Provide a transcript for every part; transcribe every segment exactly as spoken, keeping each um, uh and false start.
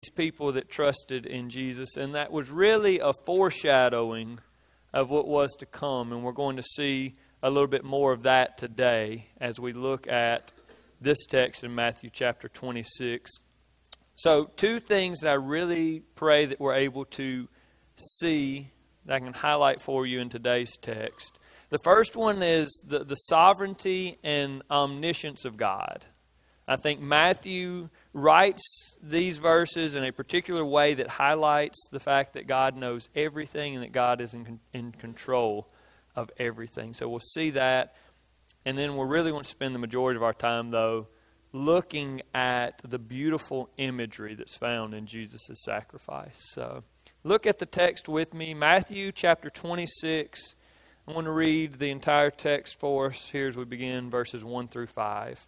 people that trusted in Jesus, and that was really a foreshadowing of what was to come. And we're going to see a little bit more of that today as we look at this text in Matthew chapter twenty-six. So two things that I really pray that we're able to see that I can highlight for you in today's text. The first one is the, the sovereignty and omniscience of God. I think Matthew writes these verses in a particular way that highlights the fact that God knows everything and that God is in, in control of everything. So we'll see that. And then we're really going to spend the majority of our time, though, looking at the beautiful imagery that's found in Jesus' sacrifice. So look at the text with me. Matthew chapter twenty-six. I want to read the entire text for us here as we begin verses one through five.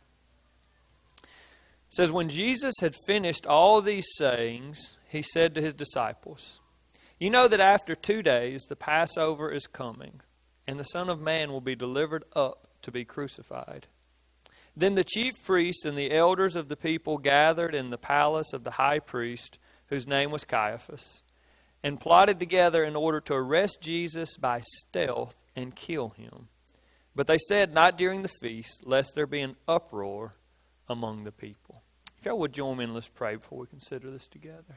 It says, "When Jesus had finished all these sayings, he said to his disciples, 'You know that after two days the Passover is coming, and the Son of Man will be delivered up to be crucified.' Then the chief priests and the elders of the people gathered in the palace of the high priest, whose name was Caiaphas, and plotted together in order to arrest Jesus by stealth and kill him. But they said, 'Not during the feast, lest there be an uproar among the people.'" If y'all would join me and let's pray before we consider this together.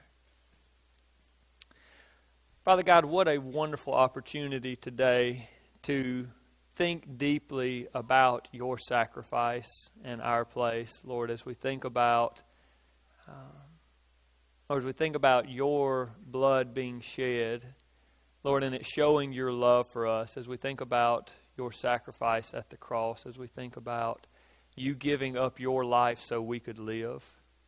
Father God, what a wonderful opportunity today to think deeply about your sacrifice in our place, Lord, as we think about, uh, or as we think about your blood being shed, Lord, and it showing your love for us, as we think about your sacrifice at the cross, as we think about you giving up your life so we could live.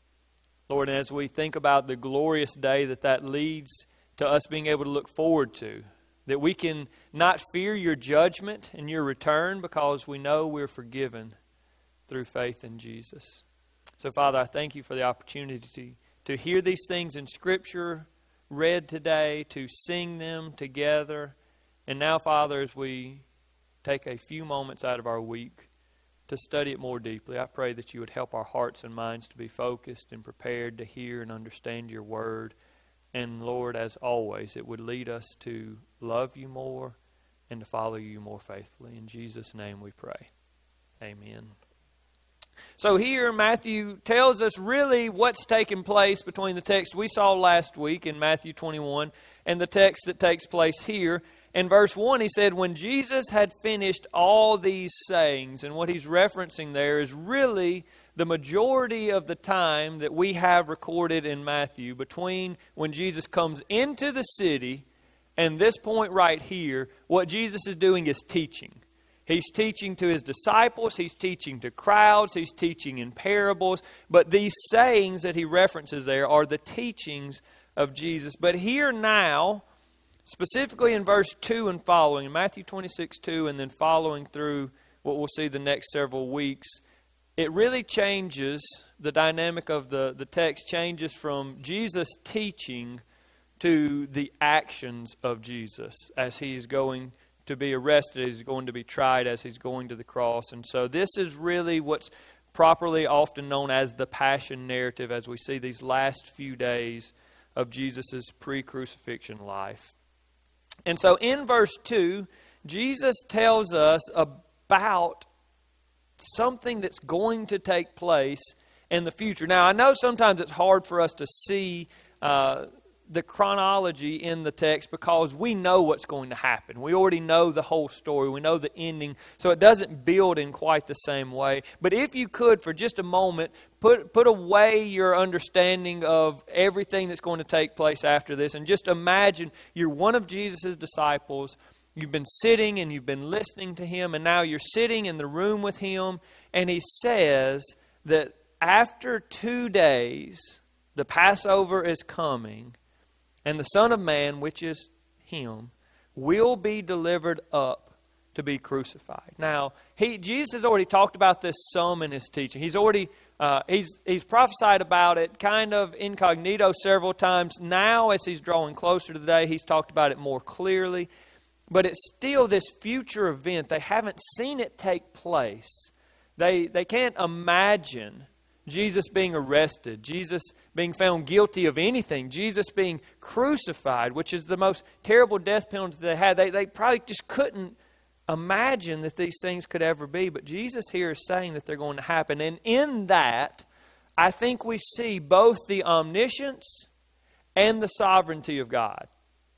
Lord, and as we think about the glorious day that that leads to us being able to look forward to, that we can not fear your judgment and your return because we know we're forgiven through faith in Jesus. So, Father, I thank you for the opportunity to, to hear these things in Scripture read today, to sing them together. And now, Father, as we take a few moments out of our week to study it more deeply, I pray that you would help our hearts and minds to be focused and prepared to hear and understand your word. And Lord, as always, it would lead us to love you more and to follow you more faithfully. In Jesus' name we pray. Amen. So here Matthew tells us really what's taking place between the text we saw last week in Matthew twenty-one and the text that takes place here. In verse one, he said, "When Jesus had finished all these sayings," and what he's referencing there is really the majority of the time that we have recorded in Matthew between when Jesus comes into the city and this point right here. What Jesus is doing is teaching. He's teaching to his disciples, he's teaching to crowds, he's teaching in parables. But these sayings that he references there are the teachings of Jesus. But here now, specifically in verse two and following, in Matthew twenty-six two, and then following through what we'll see the next several weeks, it really changes, the dynamic of the, the text changes from Jesus teaching to the actions of Jesus as he's going to be arrested, he's going to be tried, as he's going to the cross. And so this is really what's properly often known as the Passion narrative, as we see these last few days of Jesus' pre-crucifixion life. And so in verse two, Jesus tells us about something that's going to take place in the future. Now, I know sometimes it's hard for us to see uh, the chronology in the text because we know what's going to happen. We already know the whole story. We know the ending. So it doesn't build in quite the same way. But if you could, for just a moment, put, put away your understanding of everything that's going to take place after this and just imagine you're one of Jesus' disciples. You've been sitting and you've been listening to him, and now you're sitting in the room with him, and he says that after two days, the Passover is coming, and the Son of Man, which is him, will be delivered up to be crucified. Now, he Jesus has already talked about this some in his teaching. He's already uh, he's he's prophesied about it kind of incognito several times. Now, as he's drawing closer to the day, he's talked about it more clearly. But it's still this future event. They haven't seen it take place. They they can't imagine Jesus being arrested, Jesus being found guilty of anything, Jesus being crucified, which is the most terrible death penalty they had. They, they probably just couldn't imagine that these things could ever be. But Jesus here is saying that they're going to happen. And in that, I think we see both the omniscience and the sovereignty of God.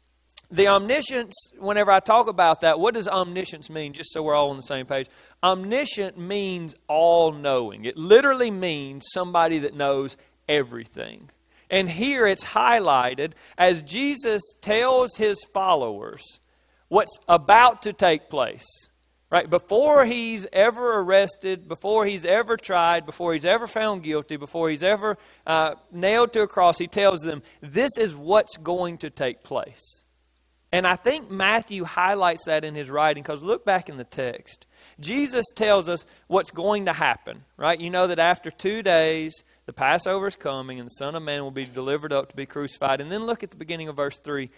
The omniscience, whenever I talk about that, what does omniscience mean? Just so we're all on the same page. Omniscient means all-knowing. It literally means somebody that knows everything. And here it's highlighted as Jesus tells his followers what's about to take place. Right? Before he's ever arrested, before he's ever tried, before he's ever found guilty, before he's ever uh, nailed to a cross, he tells them, this is what's going to take place. And I think Matthew highlights that in his writing, because look back in the text. Jesus tells us what's going to happen, right? You know that after two days, the Passover is coming and the Son of Man will be delivered up to be crucified. And then look at the beginning of verse three.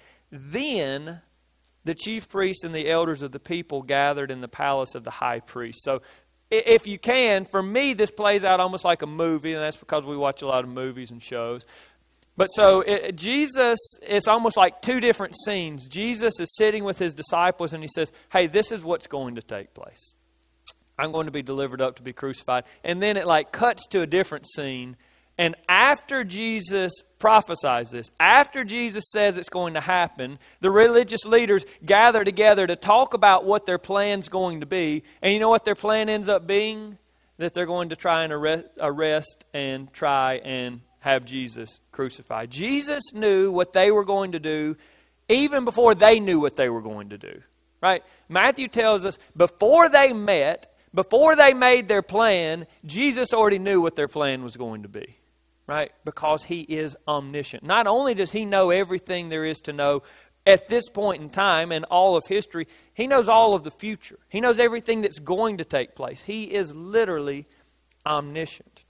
Then the chief priests and the elders of the people gathered in the palace of the high priest. So if you can, for me, this plays out almost like a movie, and that's because we watch a lot of movies and shows. But so it, Jesus, it's almost like two different scenes. Jesus is sitting with his disciples and he says, hey, this is what's going to take place. I'm going to be delivered up to be crucified. And then it like cuts to a different scene. And after Jesus prophesies this, after Jesus says it's going to happen, the religious leaders gather together to talk about what their plan's going to be. And you know what their plan ends up being? That they're going to try and arrest, arrest and try and have Jesus crucified. Jesus knew what they were going to do even before they knew what they were going to do. Right? Matthew tells us before they met, before they made their plan, Jesus already knew what their plan was going to be. Right? Because he is omniscient. Not only does he know everything there is to know at this point in time and all of history, he knows all of the future. He knows everything that's going to take place. He is literally omniscient.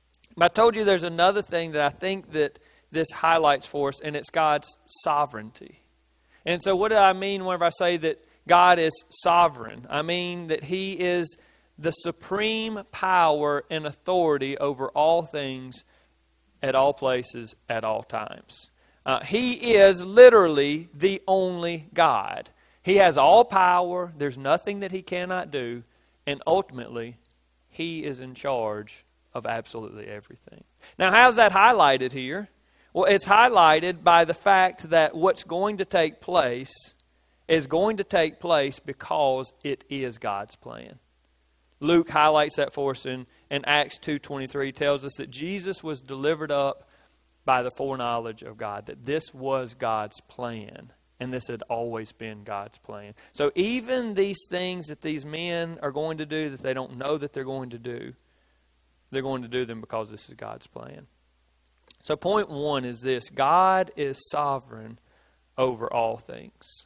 I told you there's another thing that I think that this highlights for us, and it's God's sovereignty. And so what do I mean whenever I say that God is sovereign? I mean that he is the supreme power and authority over all things at all places at all times. Uh, he is literally the only God. He has all power. There's nothing that he cannot do. And ultimately, he is in charge of absolutely everything. Now, how's that highlighted here? Well, it's highlighted by the fact that what's going to take place is going to take place because it is God's plan. Luke highlights that for us in, in Acts two twenty-three. He tells us that Jesus was delivered up by the foreknowledge of God, that this was God's plan, and this had always been God's plan. So even these things that these men are going to do that they don't know that they're going to do, they're going to do them because this is God's plan. So point one is this: God is sovereign over all things.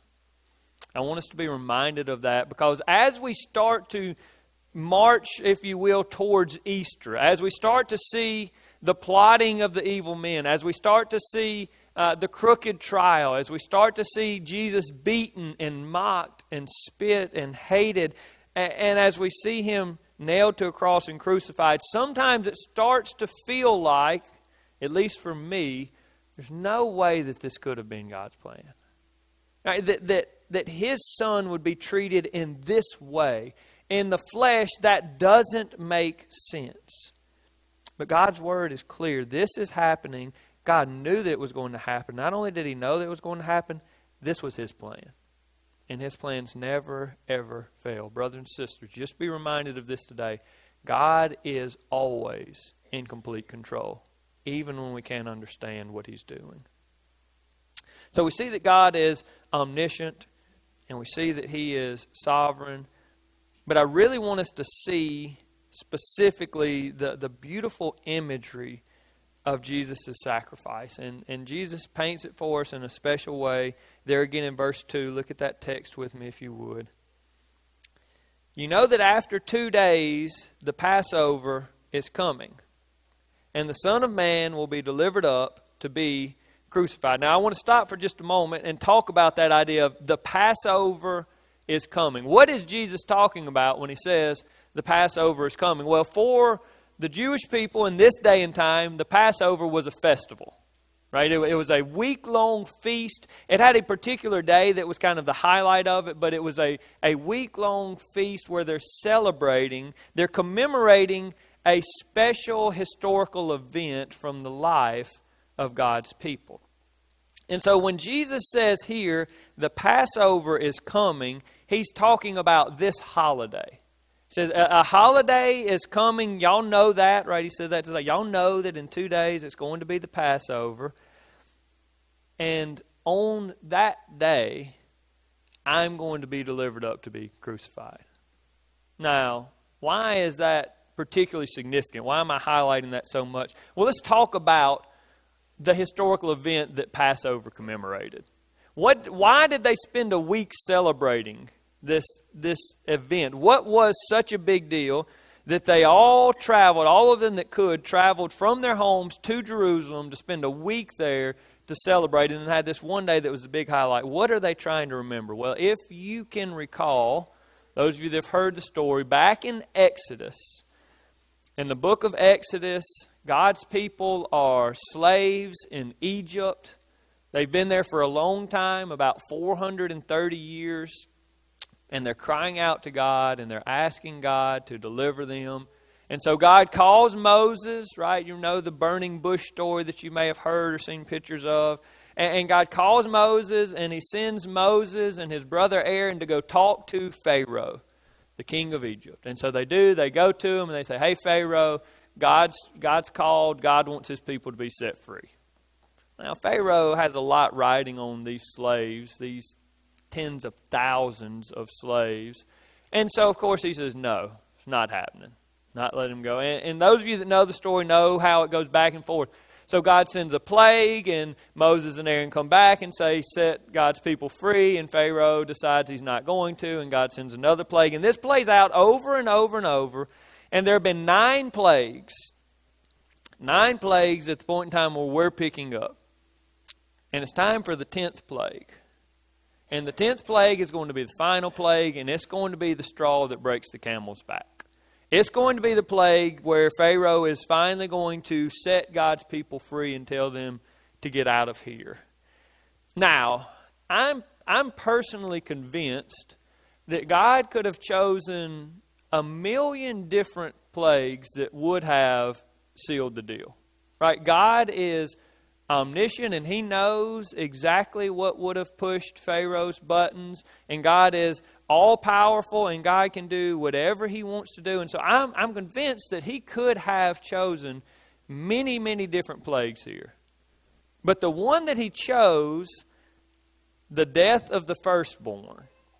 I want us to be reminded of that, because as we start to march, if you will, towards Easter, as we start to see the plotting of the evil men, as we start to see uh, the crooked trial, as we start to see Jesus beaten and mocked and spit and hated, and, and as we see him nailed to a cross and crucified, sometimes it starts to feel like, at least for me, there's no way that this could have been God's plan. Right? That, that, that his son would be treated in this way. In the flesh, that doesn't make sense. But God's word is clear. This is happening. God knew that it was going to happen. Not only did he know that it was going to happen, this was his plan. And his plans never, ever fail. Brothers and sisters, just be reminded of this today. God is always in complete control, even when we can't understand what he's doing. So we see that God is omniscient, and we see that he is sovereign. But I really want us to see specifically the, the beautiful imagery of Jesus' sacrifice. And, and Jesus paints it for us in a special way. There again in verse two, look at that text with me if you would. You know that after two days, the Passover is coming, and the Son of Man will be delivered up to be crucified. Now I want to stop for just a moment and talk about that idea of the Passover is coming. What is Jesus talking about when he says the Passover is coming? Well, for the Jewish people in this day and time, the Passover was a festival. Right? It, it was a week-long feast. It had a particular day that was kind of the highlight of it, but it was a, a week-long feast where they're celebrating, they're commemorating a special historical event from the life of God's people. And so when Jesus says here, the Passover is coming, he's talking about this holiday. He says, a, a holiday is coming. Y'all know that, right? He says that. Like, y'all know that in two days it's going to be the Passover. And on that day, I'm going to be delivered up to be crucified. Now, why is that particularly significant? Why am I highlighting that so much? Well, let's talk about the historical event that Passover commemorated. What? Why did they spend a week celebrating this, this event? What was such a big deal that they all traveled, all of them that could, traveled from their homes to Jerusalem to spend a week there to celebrate, and then had this one day that was the big highlight? What are they trying to remember? Well, if you can recall, those of you that have heard the story, back in Exodus, in the book of Exodus, God's people are slaves in Egypt. They've been there for a long time, about four hundred thirty years, and they're crying out to God, and they're asking God to deliver them. And so God calls Moses, right? You know the burning bush story that you may have heard or seen pictures of. And God calls Moses, and he sends Moses and his brother Aaron to go talk to Pharaoh, the king of Egypt. And so they do. They go to him, and they say, hey, Pharaoh, God's, God's called. God wants his people to be set free. Now, Pharaoh has a lot riding on these slaves, these tens of thousands of slaves. And so, of course, he says, no, it's not happening. Not let him go. And, and those of you that know the story know how it goes back and forth. So God sends a plague, and Moses and Aaron come back and say, set God's people free. And Pharaoh decides he's not going to, and God sends another plague. And this plays out over and over and over. And there have been nine plagues. Nine plagues at the point in time where we're picking up. And it's time for the tenth plague. And the tenth plague is going to be the final plague, and it's going to be the straw that breaks the camel's back. It's going to be the plague where Pharaoh is finally going to set God's people free and tell them to get out of here. Now, I'm I'm personally convinced that God could have chosen a million different plagues that would have sealed the deal. Right? God is omniscient, and he knows exactly what would have pushed Pharaoh's buttons, and God is all-powerful, and God can do whatever he wants to do. And so I'm, I'm convinced that he could have chosen many, many different plagues here. But the one that he chose, the death of the firstborn,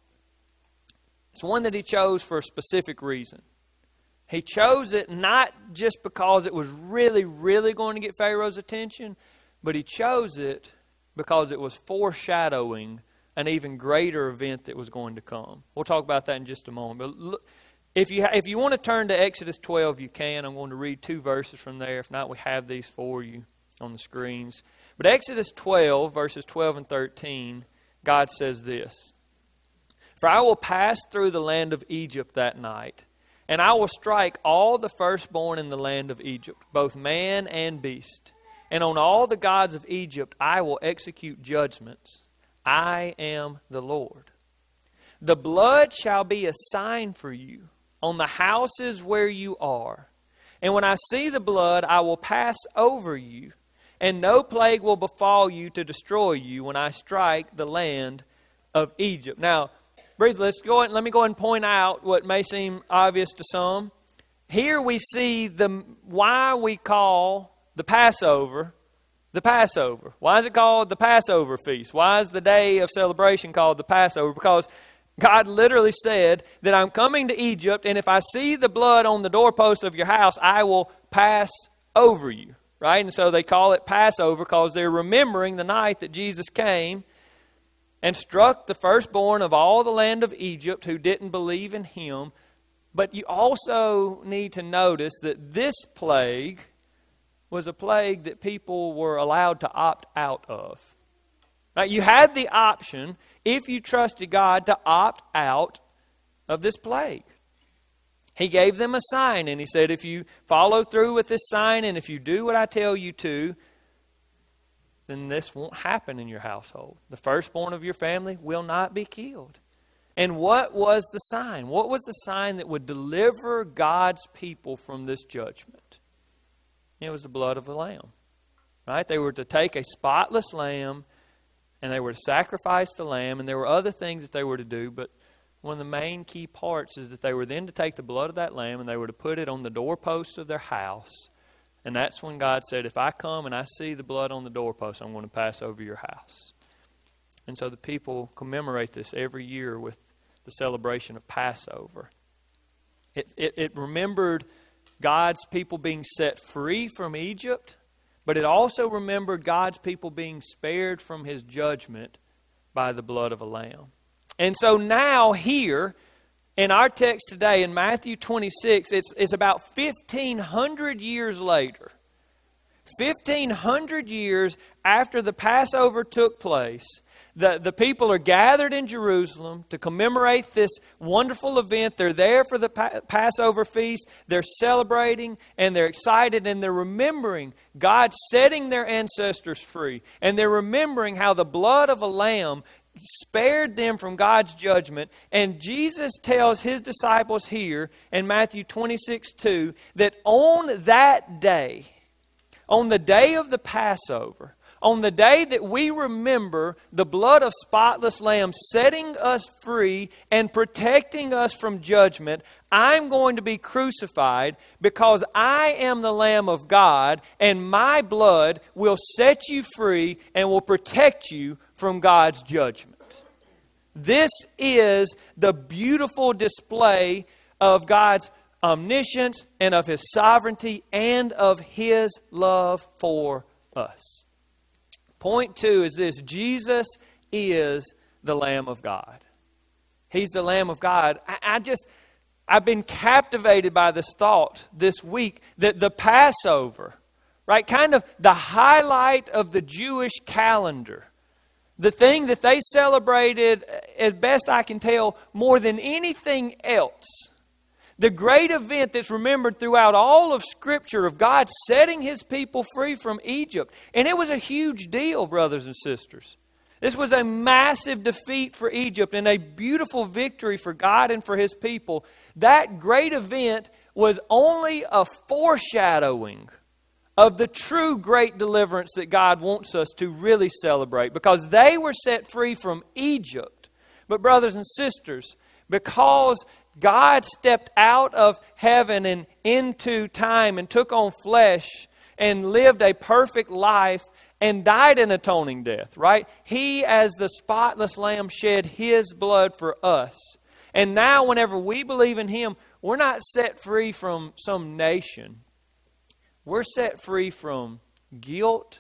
it's one that he chose for a specific reason. He chose it not just because it was really, really going to get Pharaoh's attention, but he chose it because it was foreshadowing an even greater event that was going to come. We'll talk about that in just a moment. But look, if you if you want to turn to Exodus twelve, you can. I'm going to read two verses from there. If not, we have these for you on the screens. But Exodus twelve, verses twelve and thirteen, God says this: For I will pass through the land of Egypt that night, and I will strike all the firstborn in the land of Egypt, both man and beast. And on all the gods of Egypt I will execute judgments. I am the Lord. The blood shall be a sign for you on the houses where you are. And when I see the blood, I will pass over you, and no plague will befall you to destroy you when I strike the land of Egypt. Now, briefly, let's go ahead, let me go ahead and point out what may seem obvious to some. Here we see the why we call the Passover the Passover. Why is it called the Passover feast? Why is the day of celebration called the Passover? Because God literally said that I'm coming to Egypt, and if I see the blood on the doorpost of your house, I will pass over you. Right? And so they call it Passover because they're remembering the night that Jesus came and struck the firstborn of all the land of Egypt who didn't believe in him. But you also need to notice that this plague was a plague that people were allowed to opt out of. Right? You had the option, if you trusted God, to opt out of this plague. He gave them a sign, and he said, if you follow through with this sign, and if you do what I tell you to, then this won't happen in your household. The firstborn of your family will not be killed. And what was the sign? What was the sign that would deliver God's people from this judgment? It was the blood of a lamb. Right? They were to take a spotless lamb, and they were to sacrifice the lamb, and there were other things that they were to do, but one of the main key parts is that they were then to take the blood of that lamb and they were to put it on the doorpost of their house. And that's when God said, if I come and I see the blood on the doorpost, I'm going to pass over your house. And so the people commemorate this every year with the celebration of Passover. It, it, it remembered God's people being set free from Egypt, but it also remembered God's people being spared from His judgment by the blood of a lamb. And so now here, in our text today, in Matthew twenty-six, it's, it's about fifteen hundred years later. fifteen hundred years after the Passover took place, the, the people are gathered in Jerusalem to commemorate this wonderful event. They're there for the pa- Passover feast. They're celebrating and they're excited and they're remembering God setting their ancestors free. And they're remembering how the blood of a lamb spared them from God's judgment. And Jesus tells His disciples here in Matthew twenty-six two that on that day, on the day of the Passover, on the day that we remember the blood of spotless lamb setting us free and protecting us from judgment, I'm going to be crucified because I am the Lamb of God, and my blood will set you free and will protect you from God's judgment. This is the beautiful display of God's omniscience and of His sovereignty and of His love for us. Point two is this: Jesus is the Lamb of God. He's the Lamb of God. I, I just, I've been captivated by this thought this week that the Passover, right, kind of the highlight of the Jewish calendar, the thing that they celebrated, as best I can tell, more than anything else, the great event that's remembered throughout all of Scripture of God setting His people free from Egypt. And it was a huge deal, brothers and sisters. This was a massive defeat for Egypt and a beautiful victory for God and for His people. That great event was only a foreshadowing of the true great deliverance that God wants us to really celebrate, because they were set free from Egypt. But brothers and sisters, because God stepped out of heaven and into time and took on flesh and lived a perfect life and died an atoning death, right? He, as the spotless lamb, shed His blood for us. And now whenever we believe in Him, we're not set free from some nation. We're set free from guilt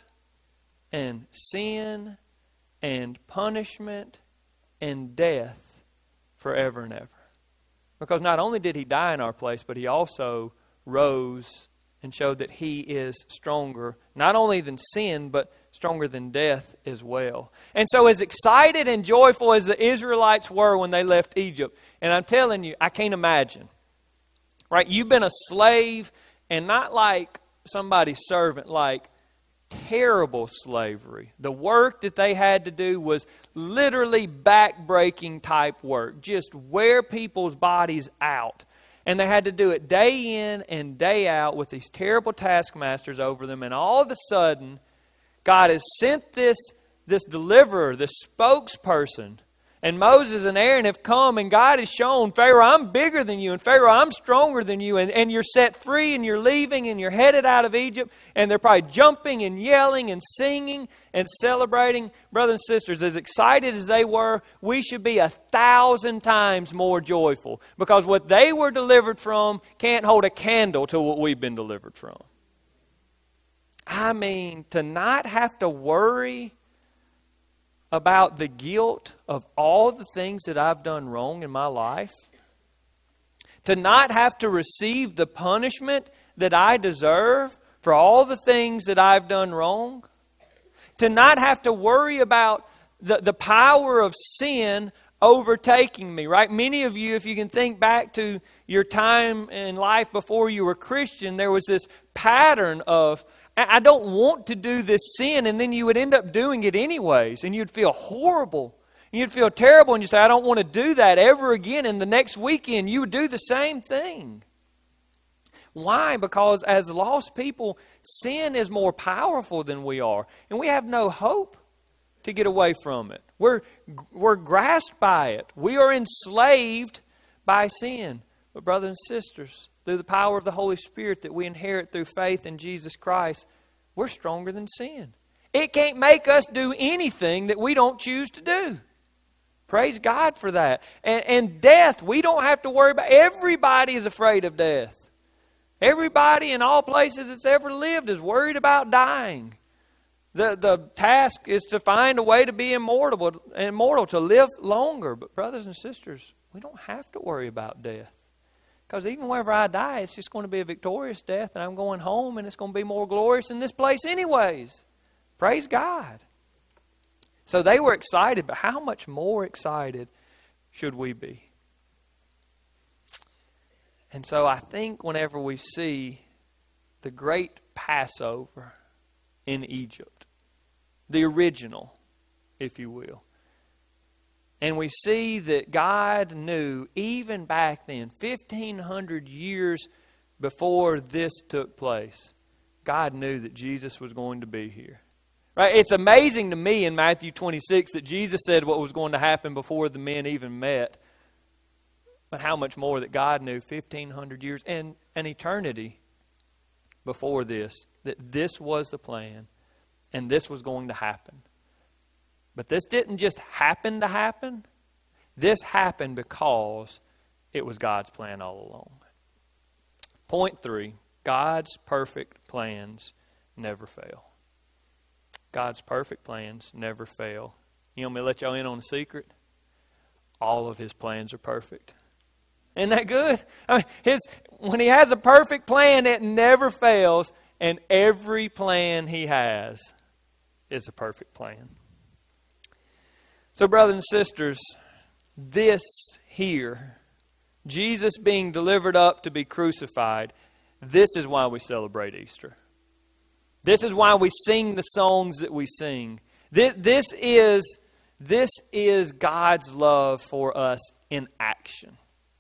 and sin and punishment and death forever and ever. Because not only did He die in our place, but He also rose and showed that He is stronger, not only than sin, but stronger than death as well. And so as excited and joyful as the Israelites were when they left Egypt, and I'm telling you, I can't imagine. Right? You've been a slave, and not like somebody's servant, like terrible slavery. The work that they had to do was literally back-breaking type work. Just wear people's bodies out. And they had to do it day in and day out with these terrible taskmasters over them. And all of a sudden, God has sent this, this deliverer, this spokesperson. And Moses and Aaron have come, and God has shown, Pharaoh, I'm bigger than you, and Pharaoh, I'm stronger than you, and, and you're set free, and you're leaving, and you're headed out of Egypt, and they're probably jumping and yelling and singing and celebrating. Brothers and sisters, as excited as they were, we should be a thousand times more joyful, because what they were delivered from can't hold a candle to what we've been delivered from. I mean, to not have to worry about the guilt of all the things that I've done wrong in my life, to not have to receive the punishment that I deserve for all the things that I've done wrong, to not have to worry about the, the power of sin overtaking me, right? Many of you, if you can think back to your time in life before you were Christian, there was this pattern of, I don't want to do this sin, and then you would end up doing it anyways, and you'd feel horrible. You'd feel terrible, and you'd say, I don't want to do that ever again, and the next weekend you would do the same thing. Why? Because as lost people, sin is more powerful than we are, and we have no hope to get away from it. We're, we're grasped by it. We are enslaved by sin. But brothers and sisters, through the power of the Holy Spirit that we inherit through faith in Jesus Christ, we're stronger than sin. It can't make us do anything that we don't choose to do. Praise God for that. And, and death, we don't have to worry about. Everybody is afraid of death. Everybody in all places that's ever lived is worried about dying. The, the task is to find a way to be immortal, immortal, to live longer. But brothers and sisters, we don't have to worry about death. Because even whenever I die, it's just going to be a victorious death, and I'm going home, and it's going to be more glorious in this place anyways. Praise God. So they were excited, but how much more excited should we be? And so I think whenever we see the great Passover in Egypt, the original, if you will, and we see that God knew even back then, fifteen hundred years before this took place, God knew that Jesus was going to be here. Right? It's amazing to me in Matthew twenty-six that Jesus said what was going to happen before the men even met. But how much more that God knew fifteen hundred years and an eternity before this, that this was the plan and this was going to happen. But this didn't just happen to happen. This happened because it was God's plan all along. Point three, God's perfect plans never fail. God's perfect plans never fail. You want me to let y'all in on a secret? All of His plans are perfect. Isn't that good? I mean, his, when He has a perfect plan, it never fails. And every plan He has is a perfect plan. So brothers and sisters, this here, Jesus being delivered up to be crucified, this is why we celebrate Easter. This is why we sing the songs that we sing. This, this is, this is God's love for us in action.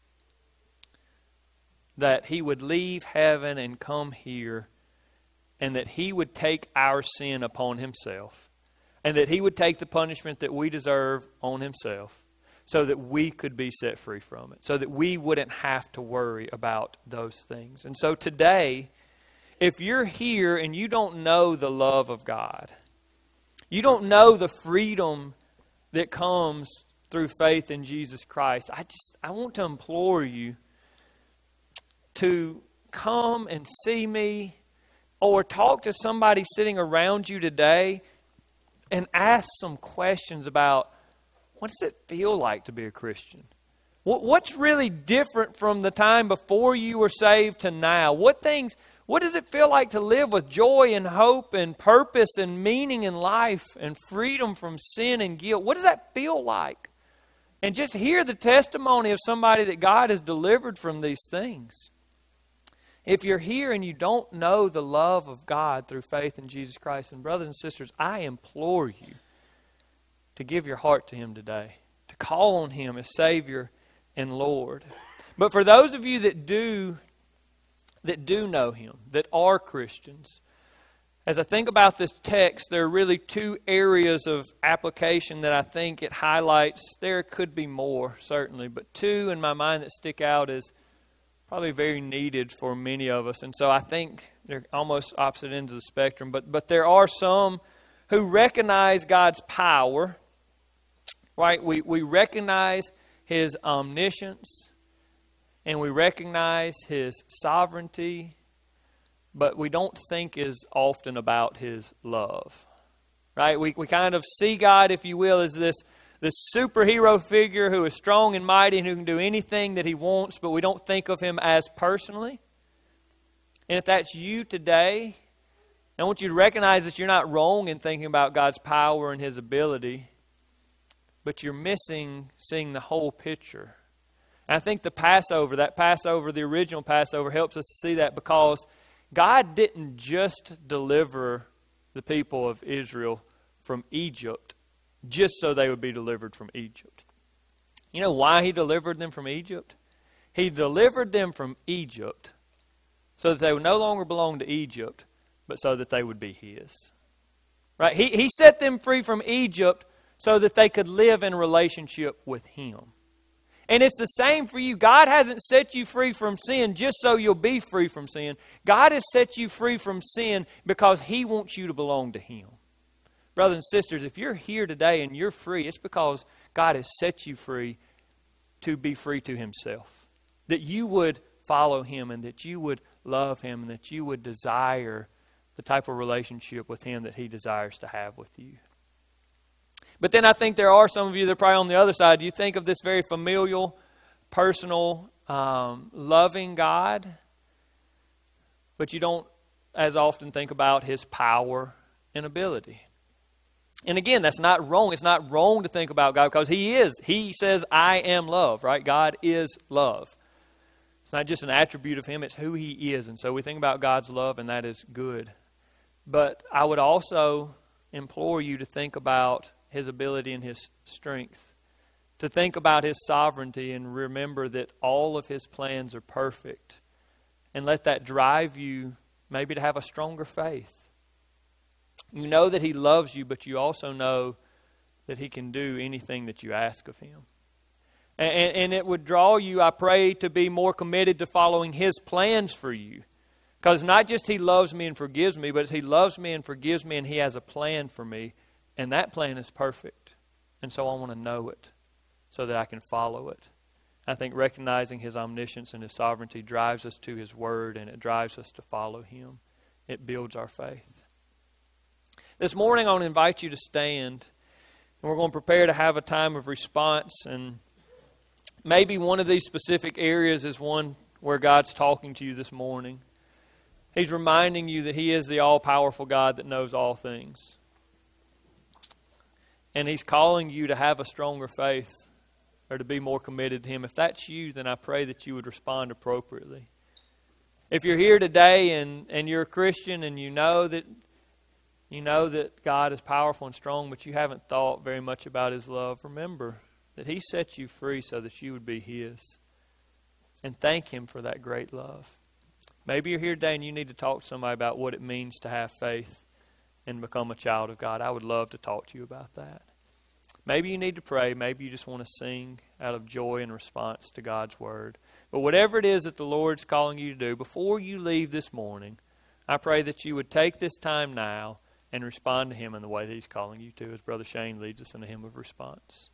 That He would leave heaven and come here, and that He would take our sin upon Himself, and that He would take the punishment that we deserve on Himself, so that we could be set free from it, so that we wouldn't have to worry about those things. And so today, if you're here and you don't know the love of God, you don't know the freedom that comes through faith in Jesus Christ, I just I want to implore you to come and see me or talk to somebody sitting around you today and ask some questions about, what does it feel like to be a Christian? What's really different from the time before you were saved to now? What things, what does it feel like to live with joy and hope and purpose and meaning in life and freedom from sin and guilt? What does that feel like? And just hear the testimony of somebody that God has delivered from these things. If you're here and you don't know the love of God through faith in Jesus Christ, and brothers and sisters, I implore you to give your heart to Him today, to call on Him as Savior and Lord. But for those of you that do, that do know Him, that are Christians, as I think about this text, there are really two areas of application that I think it highlights. There could be more, certainly, but two in my mind that stick out as probably very needed for many of us. And so I think they're almost opposite ends of the spectrum. But but there are some who recognize God's power, right? We, we recognize His omniscience, and we recognize His sovereignty, but we don't think as often about His love, right? We, we kind of see God, if you will, as this This superhero figure who is strong and mighty and who can do anything that He wants, but we don't think of Him as personally. And if that's you today, I want you to recognize that you're not wrong in thinking about God's power and His ability. but you're missing seeing the whole picture. And I think the Passover, that Passover, the original Passover, helps us to see that, because God didn't just deliver the people of Israel from Egypt just so they would be delivered from Egypt. You know why He delivered them from Egypt? He delivered them from Egypt so that they would no longer belong to Egypt, but so that they would be His. Right? He, he set them free from Egypt so that they could live in a relationship with Him. And it's the same for you. God hasn't set you free from sin just so you'll be free from sin. God has set you free from sin because He wants you to belong to Him. Brothers and sisters, if you're here today and you're free, it's because God has set you free to be free to Himself. That you would follow Him, and that you would love Him, and that you would desire the type of relationship with Him that He desires to have with you. But then I think there are some of you that are probably on the other side. You think of this very familial, personal, um, loving God, but you don't as often think about His power and ability. And again, that's not wrong. It's not wrong to think about God, because He is. He says, I am love, right? God is love. It's not just an attribute of Him, it's who He is. And so we think about God's love, and that is good. But I would also implore you to think about His ability and His strength, to think about His sovereignty, and remember that all of His plans are perfect, and let that drive you maybe to have a stronger faith. You know that He loves you, but you also know that He can do anything that you ask of Him. And, and, and it would draw you, I pray, to be more committed to following His plans for you. Because not just He loves me and forgives me, but He loves me and forgives me, and He has a plan for me. And that plan is perfect. And so I want to know it so that I can follow it. I think recognizing His omniscience and His sovereignty drives us to His Word, and it drives us to follow Him. It builds our faith. This morning I want to invite you to stand, and we're going to prepare to have a time of response. And maybe one of these specific areas is one where God's talking to you this morning. He's reminding you that He is the all-powerful God that knows all things. And He's calling you to have a stronger faith, or to be more committed to Him. If that's you, then I pray that you would respond appropriately. If you're here today and, and you're a Christian, and you know that you know that God is powerful and strong, but you haven't thought very much about His love, remember that He set you free so that you would be His. And thank Him for that great love. Maybe you're here today and you need to talk to somebody about what it means to have faith and become a child of God. I would love to talk to you about that. Maybe you need to pray. Maybe you just want to sing out of joy in response to God's Word. But whatever it is that the Lord's calling you to do, before you leave this morning, I pray that you would take this time now and respond to Him in the way that He's calling you to, as Brother Shane leads us in a hymn of response.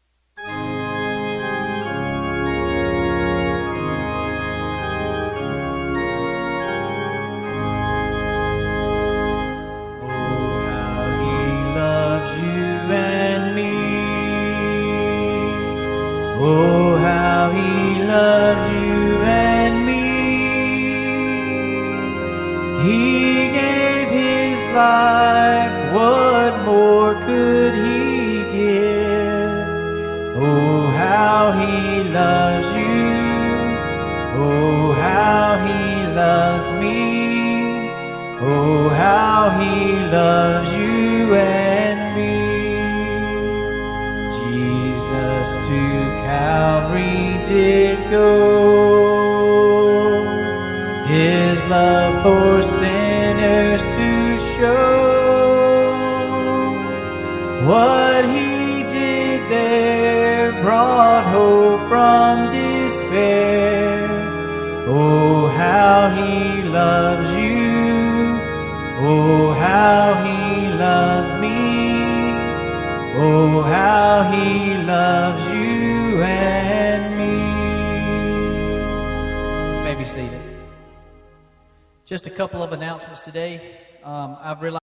Oh, how He loves you and me. He gave His life, what more could He give? Oh, how He loves you. Oh, how He loves me. Oh, how He loves you and me. Jesus to Calvary did go, His love for sinners to show. What He did there brought hope from despair. Oh, how He loves you. Oh, how He loves me. Oh, how He loves you and me. You may be seated. Just a couple of announcements today. Um, I've realized